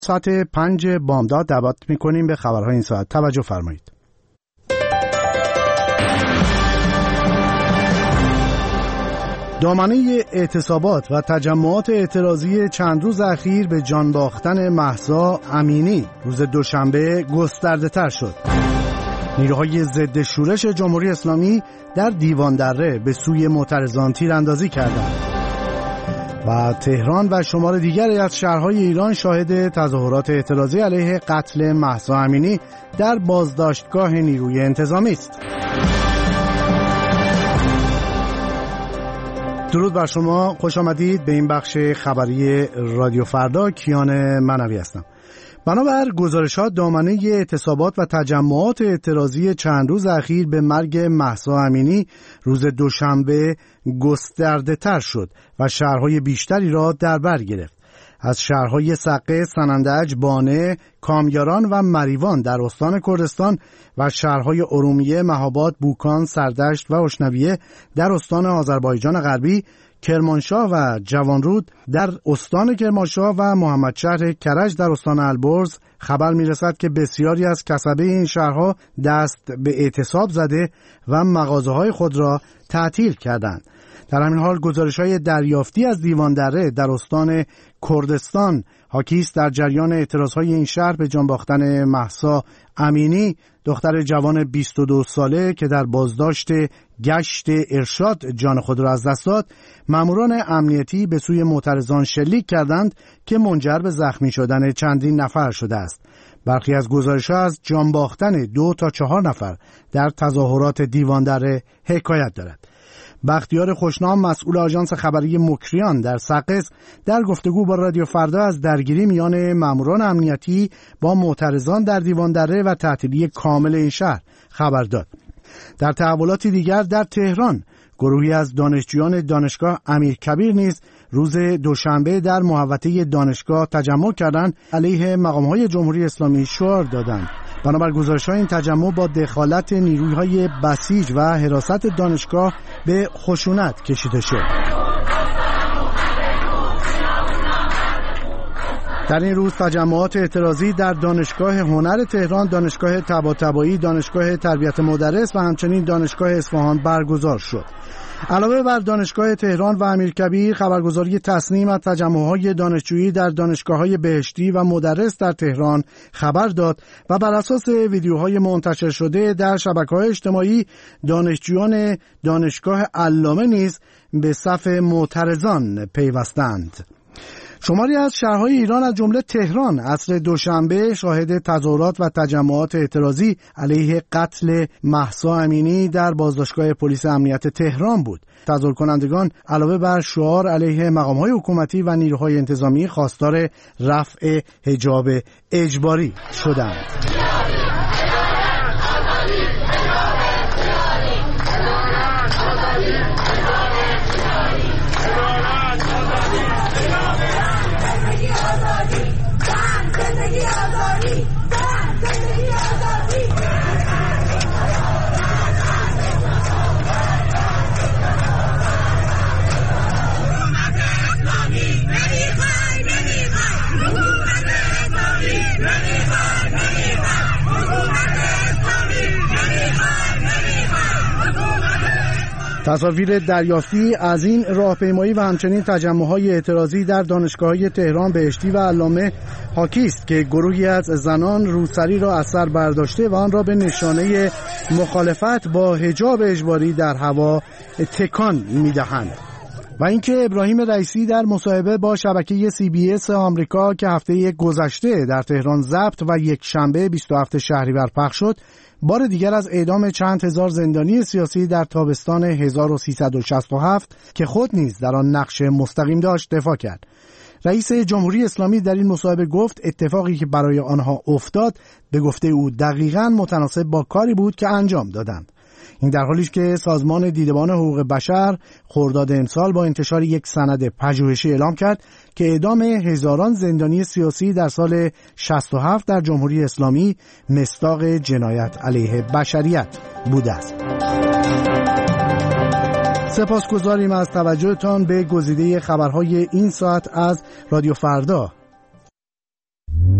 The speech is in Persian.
ساعت 5 بامداد دعوت می‌کنیم به خبرهای این ساعت. توجه فرمایید. دامنه اعتصابات و تجمعات اعتراضی چند روز اخیر به جان باختن مهسا امینی روز دوشنبه گسترده‌تر شد. نیروهای ضد شورش جمهوری اسلامی در دیوان دره به سوی معترضان تیراندازی کردند و تهران و شمار دیگری از شهرهای ایران شاهد تظاهرات اعتراضی علیه قتل مهسا امینی در بازداشتگاه نیروی انتظامی است. درود بر شما، خوش آمدید به این بخش خبری رادیو فردا. کیان منوی هستم. بنابر گزارشات دامنه اعتصابات و تجمعات اعتراضی چند روز اخیر به مرگ مهسا امینی روز دوشنبه گسترده تر شد و شهرهای بیشتری را در بر گرفت. از شهرهای سقه، سنندج، بانه، کامیاران و مریوان در استان کردستان و شهرهای ارومیه، مهاباد، بوکان، سردشت و اشنویه در استان آذربایجان غربی، کرمانشاه و جوانرود در استان کرمانشاه و محمدشهر کرج در استان البرز خبر می‌رسد که بسیاری از کسبه این شهرها دست به اعتصاب زده و مغازه‌های خود را تعطیل کردند. در همین حال گزارش‌های دریافتی از دیوان دره در استان کردستان حاکی است در جریان اعتراض‌های این شهر به جان باختن مهسا امینی، دختر جوان 22 ساله که در بازداشت گشت ارشاد جان خود را از دست داد، ماموران امنیتی به سوی معترضان شلیک کردند که منجر به زخمی شدن چندین نفر شده است. برخی از گزارش‌ها از جان باختن 2 تا 4 نفر در تظاهرات دیوان دره حکایت دارد. بختیار خوشنام مسئول آژانس خبری مکریان در سقز در گفتگو با رادیو فردا از درگیری میان ماموران امنیتی با معترضان در دیوان دره و تعطیلی کامل این شهر خبر داد. در تحولاتی دیگر در تهران گروهی از دانشجویان دانشگاه امیرکبیر نیز روز دوشنبه در محوطه دانشگاه تجمع کردند علیه مقام‌های جمهوری اسلامی شعار دادند. بنابر گزارش‌های این تجمع با دخالت نیروهای بسیج و حراست دانشگاه به خشونت کشیده شد. در این روز تجمعات اعتراضی در دانشگاه هنر تهران، دانشگاه طباطبایی، دانشگاه تربیت مدرس و همچنین دانشگاه اصفهان برگزار شد. علاوه بر دانشگاه تهران و امیرکبیر، خبرگزاری تصنیم از تجمع‌های دانشجویی در دانشگاه‌های بهشتی و مدرس در تهران خبر داد و بر اساس ویدیوهای منتشر شده در شبکه‌های اجتماعی دانشجویان دانشگاه علامه نیز به صف معترضان پیوستند. شماری از شهرهای ایران از جمله تهران عصر دوشنبه شاهد تظاهرات و تجمعات اعتراضی علیه قتل مهسا امینی در بازداشتگاه پلیس امنیت تهران بود. تظاهر کنندگان علاوه بر شعار علیه مقام‌های حکومتی و نیروهای انتظامی خواستار رفع حجاب اجباری شدند. تصاویر دریافتی از این راهپیمایی و همچنین تجمع‌های اعتراضی در دانشگاه‌های تهران، بهشتی و علامه حاکی است که گروهی از زنان روسری را از سر برداشته و آن را به نشانه مخالفت با حجاب اجباری در هوا تکان می‌دهند. و اینکه ابراهیم رئیسی در مصاحبه با شبکه CBS آمریکا که هفته گذشته در تهران ضبط و یک شنبه 27 شهریور پخش شد، بار دیگر از اعدام چند هزار زندانی سیاسی در تابستان 1367 که خود نیز در آن نقش مستقیم داشت دفاع کرد. رئیس جمهوری اسلامی در این مصاحبه گفت اتفاقی که برای آنها افتاد به گفته او دقیقاً متناسب با کاری بود که انجام دادند. این در حالی است که سازمان دیدبان حقوق بشر خرداد امسال با انتشار یک سند پژوهشی اعلام کرد که اعدام هزاران زندانی سیاسی در سال 67 در جمهوری اسلامی مصداق جنایت علیه بشریت بوده است. سپاسگزاریم از توجهتان به گزیده خبرهای این ساعت از رادیو فردا.